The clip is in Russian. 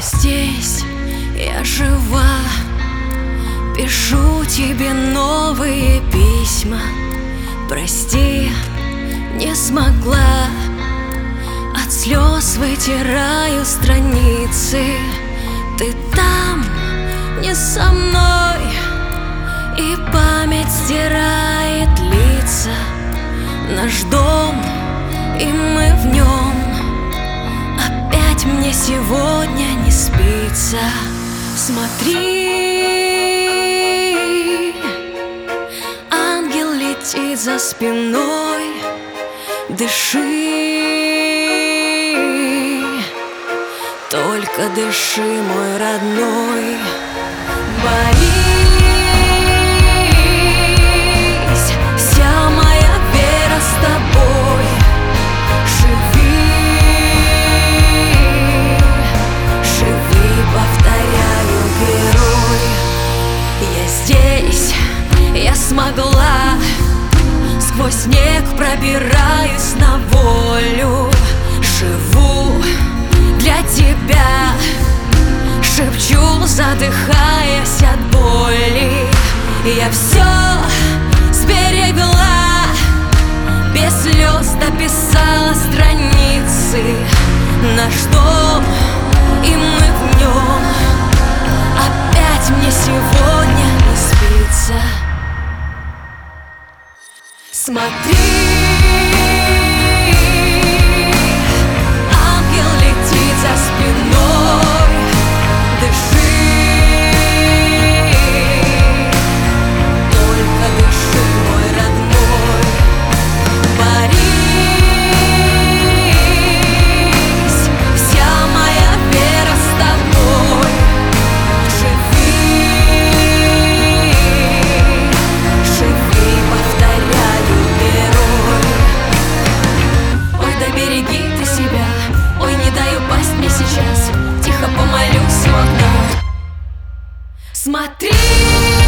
здесь, я жива, пишу тебе новые письма. Прости, не смогла, от слез вытираю страницы. Ты там, не со мной, и память стирает лица. Наш дом, и мы в нем. Опять мне сегодня не спится. Смотри, ангел летит за спиной. Дыши, только дыши, мой родной. Борись, вся моя вера с тобой. Живи, повторяю, герой. Я здесь, я смогла, сквозь снег пробираюсь на волю. Живу для тебя, шепчу, задыхаясь от боли. Я все сберегла, без слез дописала страницы. Наш дом, и мы в нем. Опять мне сегодня не спится. Смотри, ангел летит за спиной. Дыши, только дыши, мой родной. Борись, вся моя вера с тобой. Живи, повторяю, герой. Ой, да береги ты себя, ой, не дай упасть мне сейчас. Тихо помолюсь у окна. Смотри.